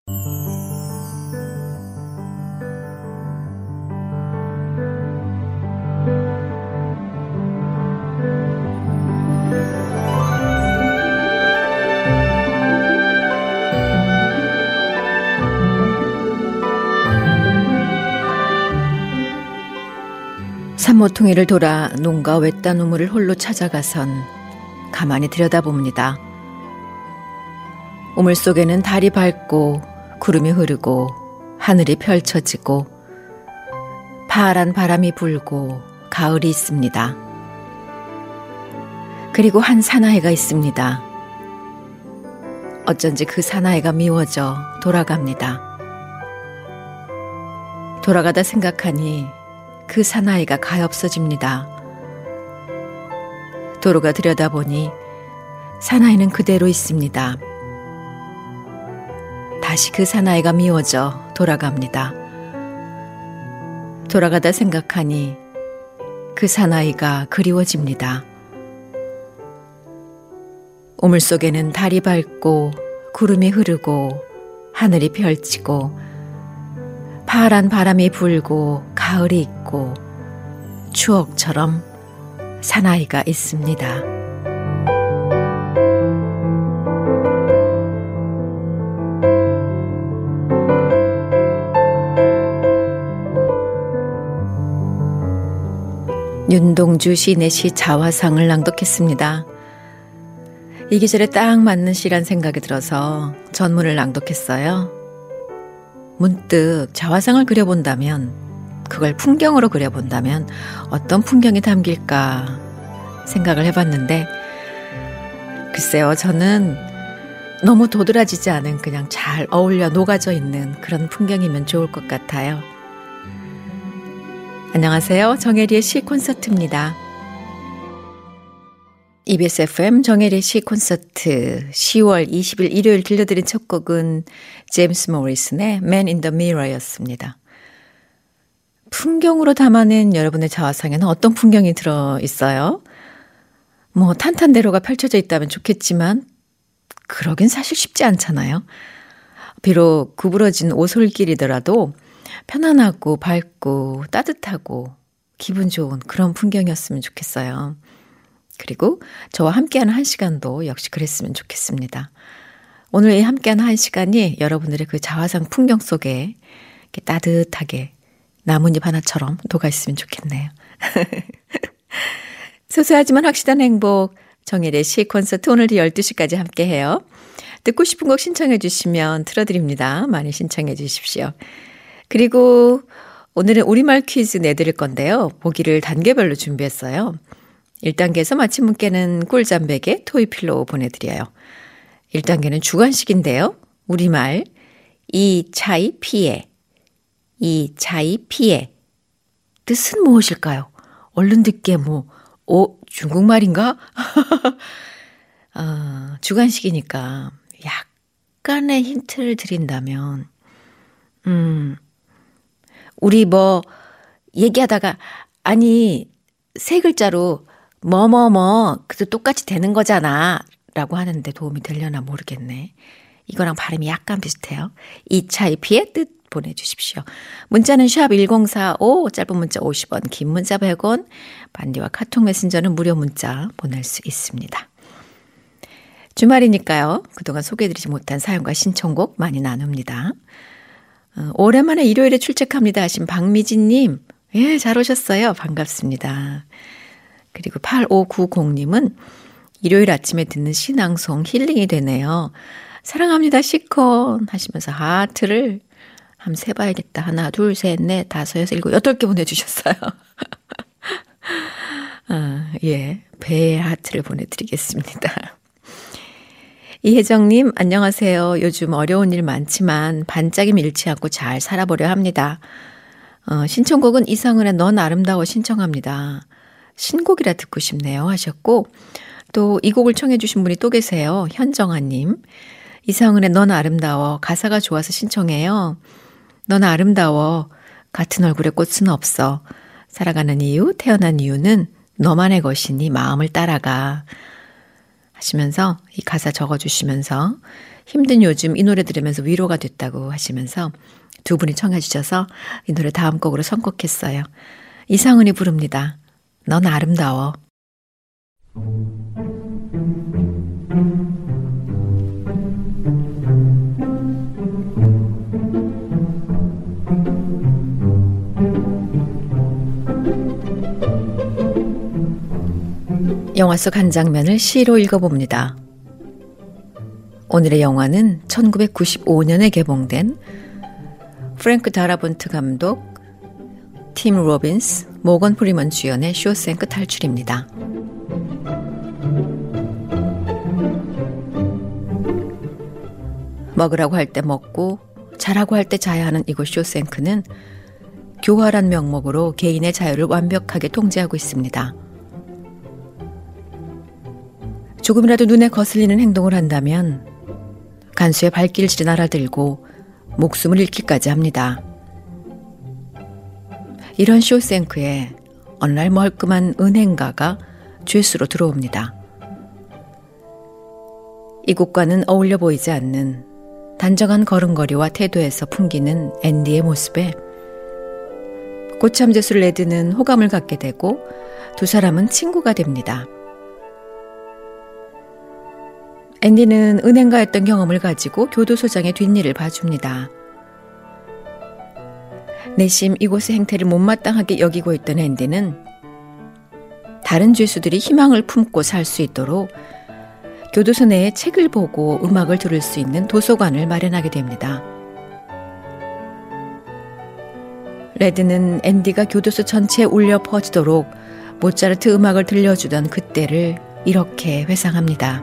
산모퉁이를 돌아 농가 외딴 우물을 홀로 찾아가선 가만히 들여다봅니다. 우물 속에는 달이 밝고 구름이 흐르고 하늘이 펼쳐지고 파란 바람이 불고 가을이 있습니다. 그리고 한 사나이가 있습니다. 어쩐지 그 사나이가 미워져 돌아갑니다. 돌아가다 생각하니 그 사나이가 가엾어집니다. 도로가 들여다보니 사나이는 그대로 있습니다. 다시 그 사나이가 미워져 돌아갑니다. 돌아가다 생각하니 그 사나이가 그리워집니다. 우물 속에는 달이 밝고 구름이 흐르고 하늘이 펼치고 파란 바람이 불고 가을이 있고 추억처럼 사나이가 있습니다. 윤동주 시인의 시 자화상을 낭독했습니다. 이 계절에 딱 맞는 시란 생각이 들어서 전문을 낭독했어요. 문득 자화상을 그려본다면, 그걸 풍경으로 그려본다면 어떤 풍경이 담길까 생각을 해봤는데, 글쎄요, 저는 너무 도드라지지 않은 그냥 잘 어울려 녹아져 있는 그런 풍경이면 좋을 것 같아요. 안녕하세요. 정혜리의 시 콘서트입니다. EBS FM 정혜리의 시 콘서트 10월 20일 일요일 들려드린 첫 곡은 제임스 모리슨의 Man in the Mirror였습니다. 풍경으로 담아낸 여러분의 자화상에는 어떤 풍경이 들어있어요? 뭐 탄탄대로가 펼쳐져 있다면 좋겠지만 그러긴 사실 쉽지 않잖아요. 비록 구부러진 오솔길이더라도 편안하고 밝고 따뜻하고 기분 좋은 그런 풍경이었으면 좋겠어요. 그리고 저와 함께하는 한 시간도 역시 그랬으면 좋겠습니다. 오늘 이 함께하는 한 시간이 여러분들의 그 자화상 풍경 속에 이렇게 따뜻하게 나뭇잎 하나처럼 녹아있으면 좋겠네요. 소소하지만 확실한 행복, 정혜리의 시 콘서트 오늘도 12시까지 함께해요. 듣고 싶은 곡 신청해 주시면 틀어드립니다. 많이 신청해 주십시오. 그리고 오늘은 우리말 퀴즈 내드릴 건데요. 보기를 단계별로 준비했어요. 1단계에서 맞힌 분께는 꿀잠 베개, 토이필로 보내드려요. 1단계는 주관식인데요. 우리말 이 차이 피해, 이 차이 피해 뜻은 무엇일까요? 얼른 듣게 중국말인가? 주관식이니까 약간의 힌트를 드린다면 우리 얘기하다가 아니 세 글자로 그래도 똑같이 되는 거잖아 라고 하는데 도움이 되려나 모르겠네. 이거랑 발음이 약간 비슷해요. 이 차이 피해 뜻 보내주십시오. 문자는 샵 1045, 짧은 문자 50원, 긴 문자 100원, 반디와 카톡 메신저는 무료 문자 보낼 수 있습니다. 주말이니까요. 그동안 소개해드리지 못한 사연과 신청곡 많이 나눕니다. 오랜만에 일요일에 출첵합니다 하신 박미진님, 예, 잘 오셨어요. 반갑습니다. 그리고 8590님은 일요일 아침에 듣는 신앙송 힐링이 되네요. 사랑합니다 시콘 하시면서 하트를 한번 세봐야겠다. 하나, 둘, 셋, 넷, 다섯, 여섯, 일곱, 8개 보내주셨어요. 예, 배의 하트를 보내드리겠습니다. 이혜정님 안녕하세요. 요즘 어려운 일 많지만 반짝임 잃지 않고 잘 살아보려 합니다. 신청곡은 이상은의 넌 아름다워 신청합니다. 신곡이라 듣고 싶네요 하셨고, 또 이 곡을 청해 주신 분이 또 계세요. 현정아님. 이상은의 넌 아름다워 가사가 좋아서 신청해요. 넌 아름다워 같은 얼굴에 꽃은 없어. 살아가는 이유 태어난 이유는 너만의 것이니 마음을 따라가 하시면서 이 가사 적어주시면서 힘든 요즘 이 노래 들으면서 위로가 됐다고 하시면서 두 분이 청해 주셔서 이 노래 다음 곡으로 선곡했어요. 이상은이 부릅니다. 넌 아름다워. 영화 속 한 장면을 시로 읽어봅니다. 오늘의 영화는 1995년에 개봉된 프랭크 다라본트 감독, 팀 로빈스, 모건 프리먼 주연의 쇼생크 탈출입니다. 먹으라고 할 때 먹고 자라고 할 때 자야 하는 이곳 쇼생크는 교활한 명목으로 개인의 자유를 완벽하게 통제하고 있습니다. 조금이라도 눈에 거슬리는 행동을 한다면 간수의 발길질이 날아들고 목숨을 잃기까지 합니다. 이런 쇼생크에 어느 날 멀끔한 은행가가 죄수로 들어옵니다. 이곳과는 어울려 보이지 않는 단정한 걸음걸이와 태도에서 풍기는 앤디의 모습에 고참 죄수 레드는 호감을 갖게 되고 두 사람은 친구가 됩니다. 앤디는 은행가였던 경험을 가지고 교도소장의 뒷일을 봐줍니다. 내심 이곳의 행태를 못마땅하게 여기고 있던 앤디는 다른 죄수들이 희망을 품고 살 수 있도록 교도소 내에 책을 보고 음악을 들을 수 있는 도서관을 마련하게 됩니다. 레드는 앤디가 교도소 전체에 울려 퍼지도록 모차르트 음악을 들려주던 그때를 이렇게 회상합니다.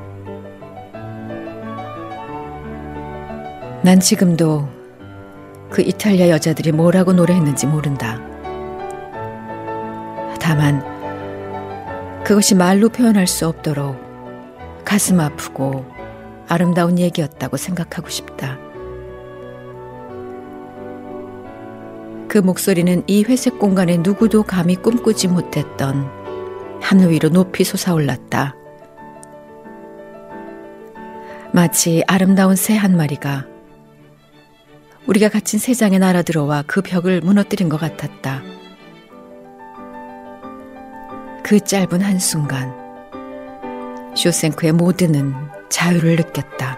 난 지금도 그 이탈리아 여자들이 뭐라고 노래했는지 모른다. 다만 그것이 말로 표현할 수 없도록 가슴 아프고 아름다운 얘기였다고 생각하고 싶다. 그 목소리는 이 회색 공간에 누구도 감히 꿈꾸지 못했던 하늘 위로 높이 솟아올랐다. 마치 아름다운 새 한 마리가 우리가 갇힌 세상에 날아들어와 그 벽을 무너뜨린 것 같았다. 그 짧은 한순간 쇼생크의 모두는 자유를 느꼈다.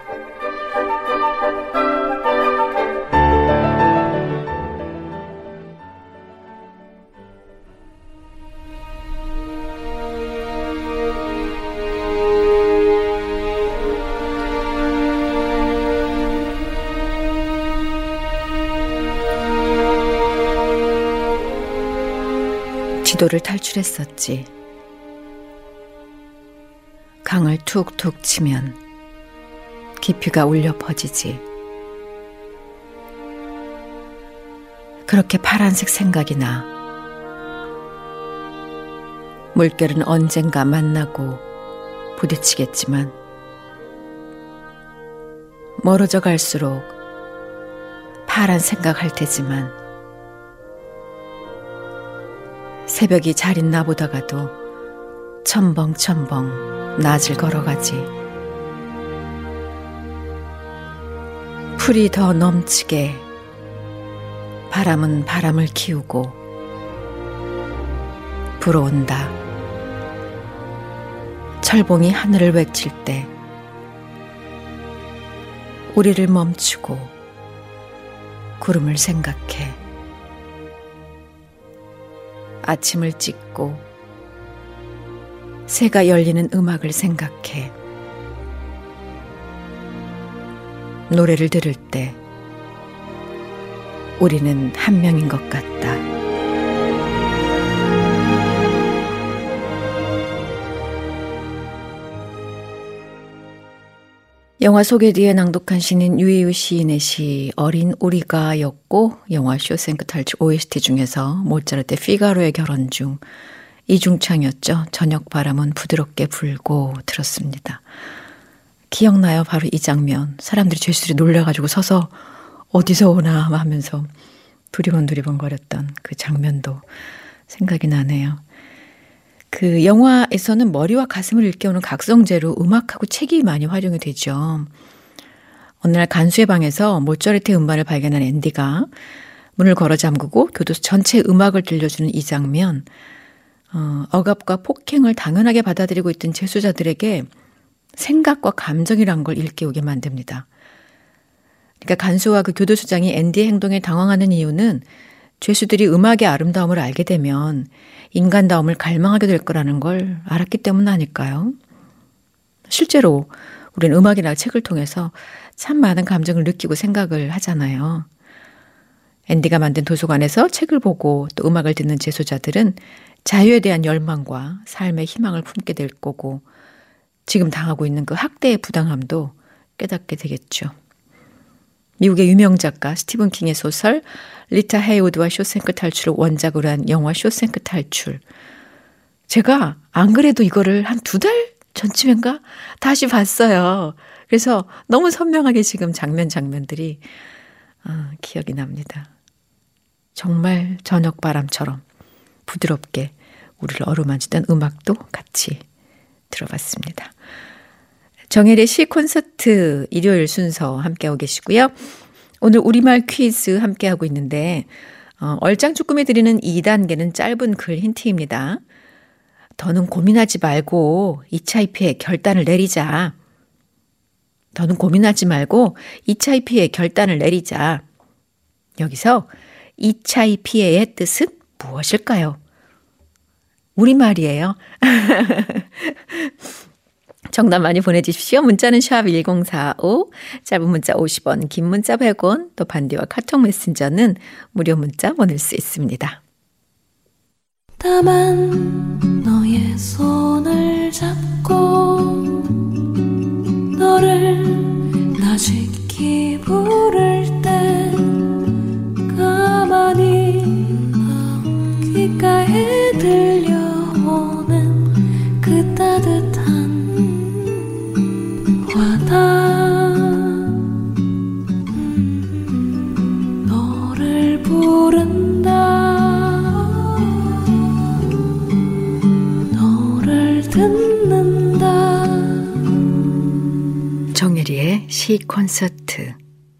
지도를 탈출했었지. 강을 툭툭 치면 깊이가 울려 퍼지지. 그렇게 파란색 생각이 나. 물결은 언젠가 만나고 부딪히겠지만 멀어져 갈수록 파란 생각할 테지만 새벽이 잘인 나보다가도 첨벙첨벙 낮을 걸어가지. 풀이 더 넘치게 바람은 바람을 키우고 불어온다. 철봉이 하늘을 외칠 때 우리를 멈추고 구름을 생각해. 아침을 찍고 새가 열리는 음악을 생각해. 노래를 들을 때 우리는 한 명인 것 같다. 영화 소개 뒤에 낭독한 시는 유이유 시인의 시 어린 우리가였고, 영화 쇼생크 탈출 OST 중에서 모차르트의 피가로의 결혼 중 이중창이었죠. 저녁 바람은 부드럽게 불고 들었습니다. 기억나요? 바로 이 장면. 사람들이 죄수들이 놀라가지고 서서 어디서 오나 하면서 두리번두리번거렸던 그 장면도 생각이 나네요. 그 영화에서는 머리와 가슴을 일깨우는 각성제로 음악하고 책이 많이 활용이 되죠. 어느 날 간수의 방에서 모차르트의 음반을 발견한 앤디가 문을 걸어 잠그고 교도소 전체 음악을 들려주는 이 장면, 억압과 폭행을 당연하게 받아들이고 있던 재수자들에게 생각과 감정이란 걸 일깨우게 만듭니다. 그러니까 간수와 그 교도소장이 앤디의 행동에 당황하는 이유는 죄수들이 음악의 아름다움을 알게 되면 인간다움을 갈망하게 될 거라는 걸 알았기 때문 아닐까요? 실제로 우리는 음악이나 책을 통해서 참 많은 감정을 느끼고 생각을 하잖아요. 앤디가 만든 도서관에서 책을 보고 또 음악을 듣는 재소자들은 자유에 대한 열망과 삶의 희망을 품게 될 거고 지금 당하고 있는 그 학대의 부당함도 깨닫게 되겠죠. 미국의 유명 작가 스티븐 킹의 소설 리타 헤이우드와 쇼생크 탈출을 원작으로 한 영화 쇼생크 탈출. 제가 안 그래도 이거를 한 2달 전쯤인가 다시 봤어요. 그래서 너무 선명하게 지금 장면들이 기억이 납니다. 정말 저녁바람처럼 부드럽게 우리를 어루만지던 음악도 같이 들어봤습니다. 정혜리의 시 콘서트 일요일 순서 함께하고 계시고요. 오늘 우리말 퀴즈 함께하고 있는데 얼짱쭈꾸미 드리는 2단계는 짧은 글 힌트입니다. 더는 고민하지 말고 2차 입회에 결단을 내리자. 더는 고민하지 말고 2차 입회에 결단을 내리자. 여기서 2차 입회의 뜻은 무엇일까요? 우리말이에요. 정답 많이 보내주십시오. 문자는 샵 1045, 짧은 문자 50원, 긴 문자 100원, 또 반디와 카톡 메신저는 무료 문자 보낼 수 있습니다. 다만 너의 손을 잡고 너를 나직히 부를 때 가만히 귓가에 들려오는 그 따뜻한 너를 부른다 너를 듣는다 정혜리의 시 콘서트.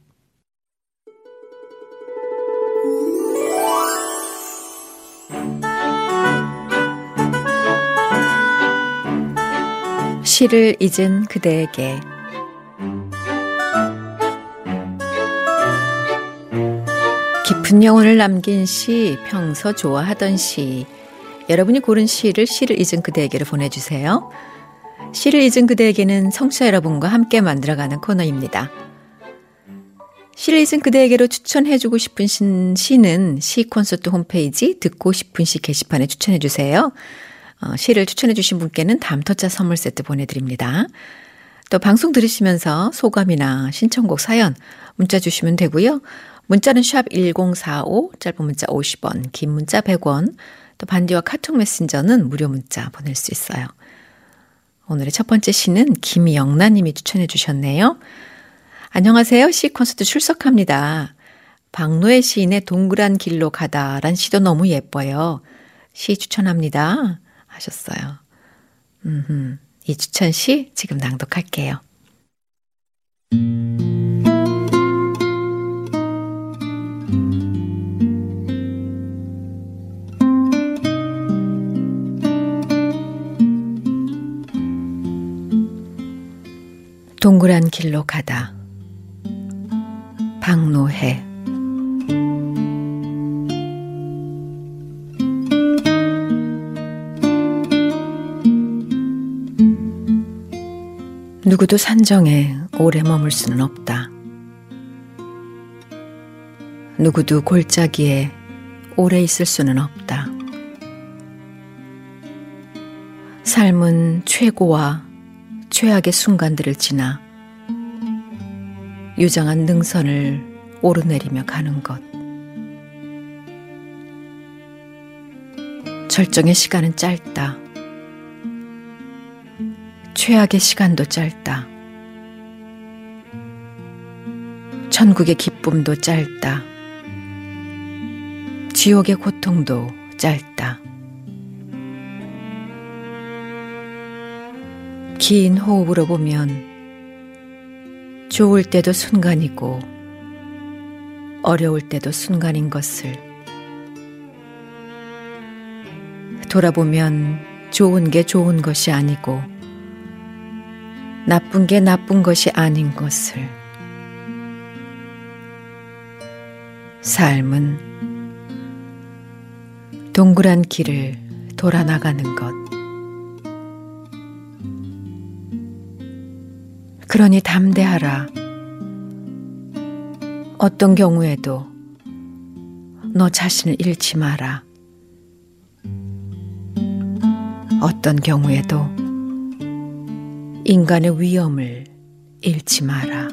시를 잊은 그대에게. 깊은 영혼을 남긴 시, 평소 좋아하던 시. 여러분이 고른 시를 잊은 그대에게로 보내주세요. 시를 잊은 그대에게는 청취자 여러분과 함께 만들어가는 코너입니다. 시를 잊은 그대에게로 추천해주고 싶은 시는 시 콘서트 홈페이지 듣고 싶은 시 게시판에 추천해주세요. 시를 추천해주신 분께는 다음터자 선물 세트 보내드립니다. 또 방송 들으시면서 소감이나 신청곡 사연 문자 주시면 되고요. 문자는 샵 1045, 짧은 문자 50원, 긴 문자 100원, 또 반디와 카톡 메신저는 무료 문자 보낼 수 있어요. 오늘의 첫 번째 시는 김영란 님이 추천해 주셨네요. 안녕하세요. 시 콘서트 출석합니다. 박노해 시인의 동그란 길로 가다란 시도 너무 예뻐요. 시 추천합니다. 하셨어요. 이 추천 시 지금 낭독할게요. 동그란 길로 가다. 박노해. 누구도 산정에 오래 머물 수는 없다. 누구도 골짜기에 오래 있을 수는 없다. 삶은 최고와 최악의 순간들을 지나 유장한 능선을 오르내리며 가는 것. 절정의 시간은 짧다. 최악의 시간도 짧다. 천국의 기쁨도 짧다. 지옥의 고통도 짧다. 긴 호흡으로 보면 좋을 때도 순간이고 어려울 때도 순간인 것을 돌아보면 좋은 게 좋은 것이 아니고 나쁜 게 나쁜 것이 아닌 것을 삶은 동그란 길을 돌아 나가는 것. 그러니 담대하라. 어떤 경우에도 너 자신을 잃지 마라. 어떤 경우에도 인간의 위엄을 잃지 마라.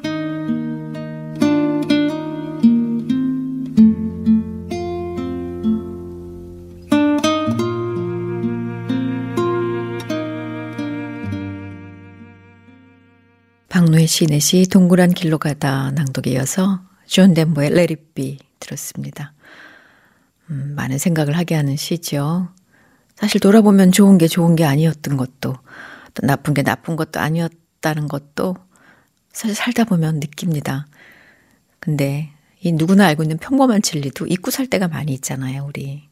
박노의 시인의 시 동그란 길로 가다 낭독에 이어서 존 덴버의 Let It Be 들었습니다. 많은 생각을 하게 하는 시죠. 사실 돌아보면 좋은 게 좋은 게 아니었던 것도 또 나쁜 게 나쁜 것도 아니었다는 것도 사실 살다 보면 느낍니다. 근데 이 누구나 알고 있는 평범한 진리도 잊고 살 때가 많이 있잖아요, 우리.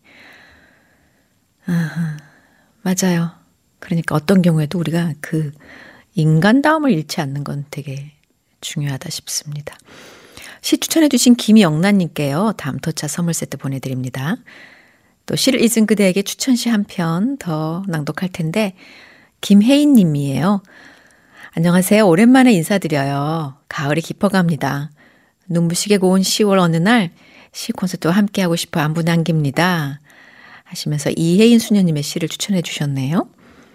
맞아요. 그러니까 어떤 경우에도 우리가 그 인간다움을 잃지 않는 건 되게 중요하다 싶습니다. 시 추천해 주신 김영란님께요. 다음 토차 선물 세트 보내드립니다. 또 시를 잊은 그대에게 추천시 한 편 더 낭독할 텐데 김혜인 님이에요. 안녕하세요. 오랜만에 인사드려요. 가을이 깊어갑니다. 눈부시게 고운 10월 어느 날 시 콘서트와 함께하고 싶어 안부 남깁니다. 하시면서 이혜인 수녀님의 시를 추천해 주셨네요.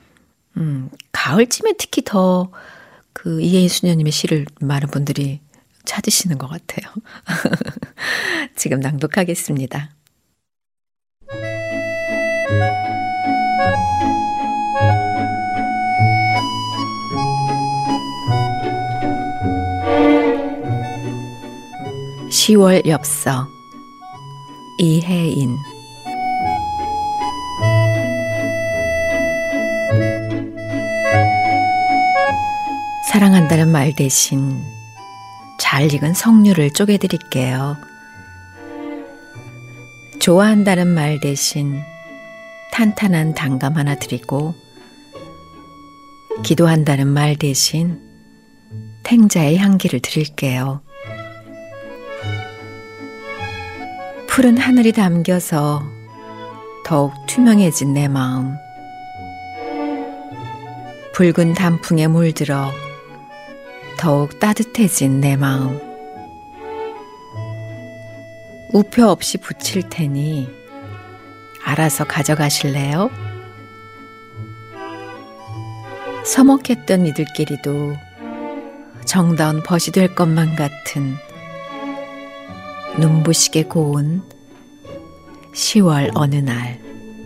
가을쯤에 특히 더 그 이혜인 수녀님의 시를 많은 분들이 찾으시는 것 같아요. 지금 낭독하겠습니다. (10월) 엽서 이혜인. 사랑한다는 말 대신 잘 익은 석류를 쪼개드릴게요. 좋아한다는 말 대신 탄탄한 단감 하나 드리고 기도한다는 말 대신 탱자의 향기를 드릴게요. 푸른 하늘이 담겨서 더욱 투명해진 내 마음. 붉은 단풍에 물들어 더욱 따뜻해진 내 마음. 우표 없이 붙일 테니 알아서 가져가실래요? 서먹했던 이들끼리도 정다운 벗이 될 것만 같은 눈부시게 고운 10월 어느 날.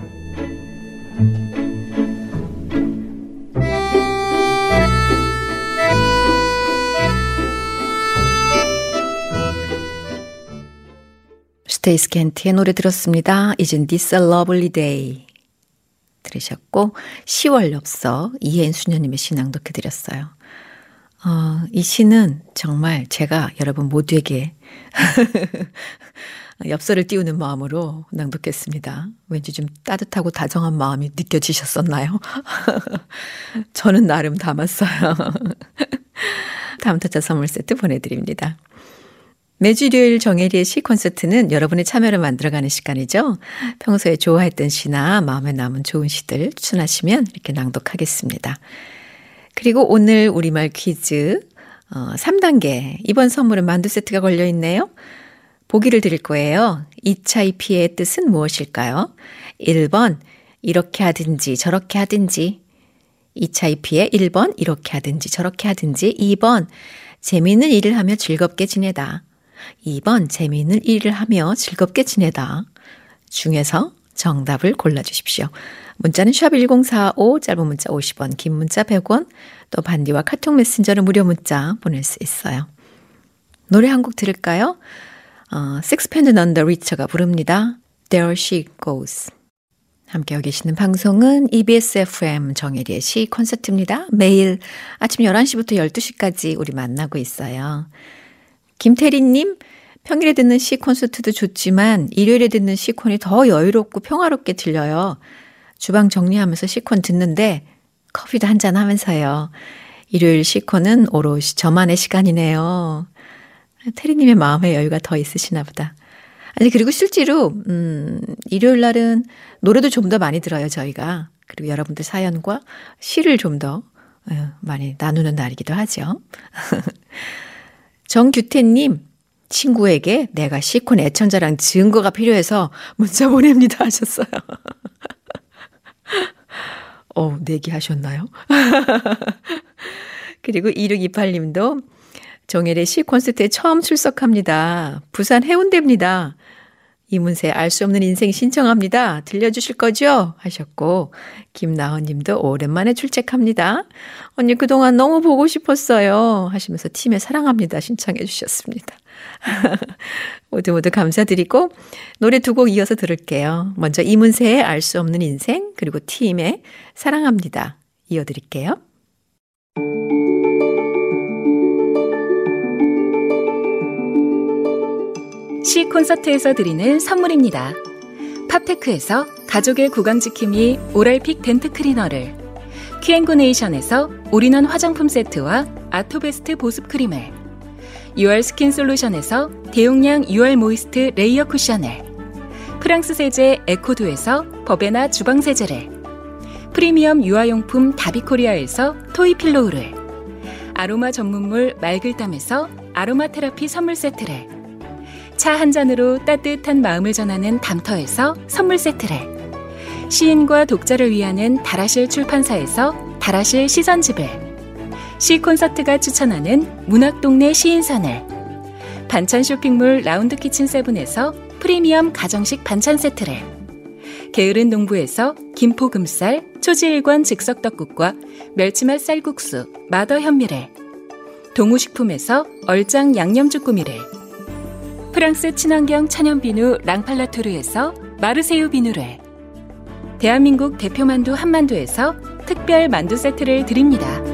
스테이스 켄트의 노래 들었습니다. Isn't this a lovely day? 들으셨고 10월 엽서 이혜인 수녀님의 시 낭독해드렸어요. 이 시는 정말 제가 여러분 모두에게 엽서를 띄우는 마음으로 낭독했습니다. 왠지 좀 따뜻하고 다정한 마음이 느껴지셨었나요? 저는 나름 담았어요. 다음 타짜 선물 세트 보내드립니다. 매주 일요일 정혜리의 시 콘서트는 여러분의 참여를 만들어가는 시간이죠. 평소에 좋아했던 시나 마음에 남은 좋은 시들 추천하시면 이렇게 낭독하겠습니다. 그리고 오늘 우리말 퀴즈 3단계 이번 선물은 만두 세트가 걸려있네요. 보기를 드릴 거예요. 이차이피의 뜻은 무엇일까요? 1번 이렇게 하든지 저렇게 하든지. 이차이피의 1번 이렇게 하든지 저렇게 하든지. 2번 재미있는 일을 하며 즐겁게 지내다. 2번 재미있는 일을 하며 즐겁게 지내다 중에서 정답을 골라주십시오. 문자는 샵1045 짧은 문자 50원 긴 문자 100원 또 반디와 카톡 메신저는 무료 문자 보낼 수 있어요. 노래 한 곡 들을까요? Sixpence None the Richer가 부릅니다. There she goes. 함께하고 계시는 방송은 EBS FM 정혜리의 시 콘서트입니다. 매일 아침 11시부터 12시까지 우리 만나고 있어요. 김태리님, 평일에 듣는 시 콘서트도 좋지만 일요일에 듣는 시콘이 더 여유롭고 평화롭게 들려요. 주방 정리하면서 시콘 듣는데 커피도 한잔 하면서요. 일요일 시콘은 오롯이 저만의 시간이네요. 태리님의 마음의 여유가 더 있으시나 보다. 아니, 그리고 실제로 일요일 날은 노래도 좀 더 많이 들어요, 저희가. 그리고 여러분들 사연과 시를 좀 더 많이 나누는 날이기도 하죠. 정규태님, 친구에게 내가 시콘 애청자랑 증거가 필요해서 문자 보냅니다 하셨어요. 내기하셨나요? 그리고 2628님도 정혜래 시 콘서트에 처음 출석합니다. 부산 해운대입니다. 이문세 알 수 없는 인생 신청합니다. 들려주실 거죠? 하셨고, 김나헌 님도 오랜만에 출첵합니다. 언니 그동안 너무 보고 싶었어요. 하시면서 팀의 사랑합니다 신청해 주셨습니다. 모두 감사드리고 노래 두 곡 이어서 들을게요. 먼저 이문세의 알 수 없는 인생, 그리고 팀의 사랑합니다 이어드릴게요. 시 콘서트에서 드리는 선물입니다. 팝테크에서 가족의 구강지킴이 오랄픽 덴트 클리너를, Q&Ne이션에서 올인원 화장품 세트와 아토베스트 보습 크림을, UR 스킨 솔루션에서 대용량 UR 모이스트 레이어 쿠션을, 프랑스 세제 에코두에서 버베나 주방 세제를, 프리미엄 유아용품 다비코리아에서 토이필로우를, 아로마 전문물 말글담에서 아로마 테라피 선물 세트를, 차 한 잔으로 따뜻한 마음을 전하는 담터에서 선물 세트를, 시인과 독자를 위하는 다라실 출판사에서 다라실 시선집을, 시 콘서트가 추천하는 문학동네 시인선을, 반찬 쇼핑몰 라운드 키친 세븐에서 프리미엄 가정식 반찬 세트를, 게으른 농부에서 김포금쌀 초지일관 즉석떡국과 멸치맛 쌀국수 마더 현미를, 동우식품에서 얼짱 양념주꾸미를, 프랑스 친환경 천연비누 랑팔라토르에서 마르세유 비누를, 대한민국 대표만두 한만두에서 특별 만두 세트를 드립니다.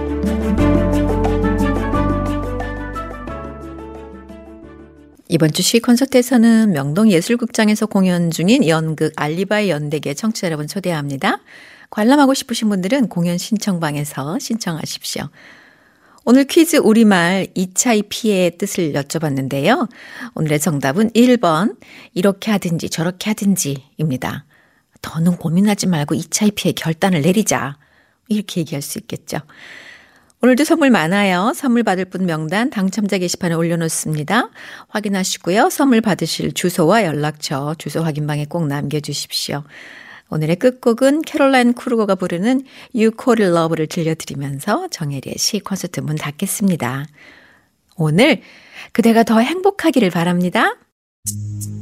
이번 주 시 콘서트에서는 명동예술극장에서 공연 중인 연극 알리바이 연대기에 청취자 여러분 초대합니다. 관람하고 싶으신 분들은 공연 신청방에서 신청하십시오. 오늘 퀴즈 우리말 이차이피의 뜻을 여쭤봤는데요. 오늘의 정답은 1번 이렇게 하든지 저렇게 하든지입니다. 더는 고민하지 말고 이차이피의 결단을 내리자. 이렇게 얘기할 수 있겠죠. 오늘도 선물 많아요. 선물 받을 분 명단 당첨자 게시판에 올려놓습니다. 확인하시고요. 선물 받으실 주소와 연락처 주소 확인방에 꼭 남겨주십시오. 오늘의 끝곡은 캐롤라인 크루거가 부르는 You Call It Love를 들려드리면서 정혜리의 시 콘서트 문 닫겠습니다. 오늘 그대가 더 행복하기를 바랍니다.